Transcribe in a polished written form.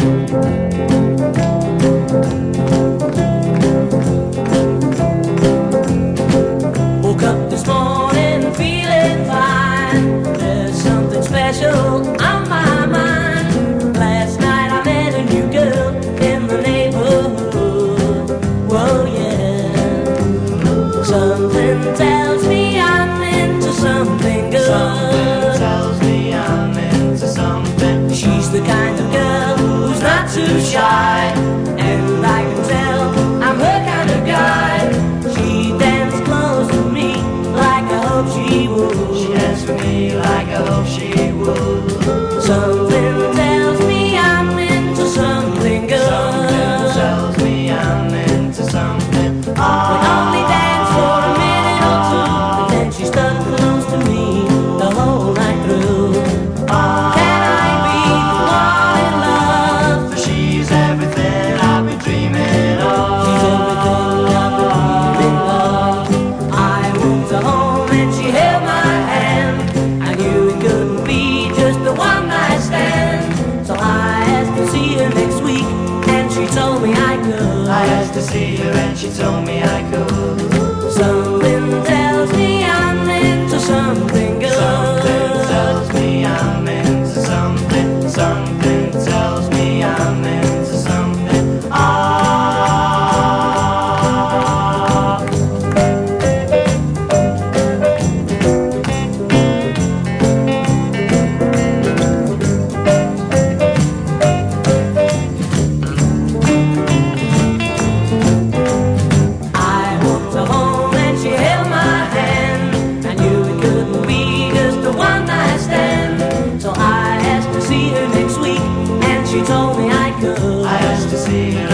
Woke up this morning feeling fine. There's something special on my mind. Last night I met a new girl in the neighborhood. Whoa, yeah. Something tells me I'm into something good. Something tells me I'm into something. She's the kind of girl who's not too shy, and I can tell I'm her kind of guy. She danced close to me like I hope she would. She danced with me like I hope she would. Something tells me I'm into something good. Something tells me I'm into something. We only danced for a minute or two, and then she stuck close to me the whole night through. Can I be the one in love? She's everything I've been dreaming of. She's everything I've been dreaming of. I moved her home and she held my hand. I knew it couldn't be just a one night stand, so I asked to see her next week, and she told me I could. I asked to see her and she told me I could. Something tells me I'm into something good. Something tells me I'm into something. Something tells me I'm into something. I walked her home and she held my hand. I knew it couldn't be just a one night stand, so I asked to see her next week, and she told me I could. I asked to see her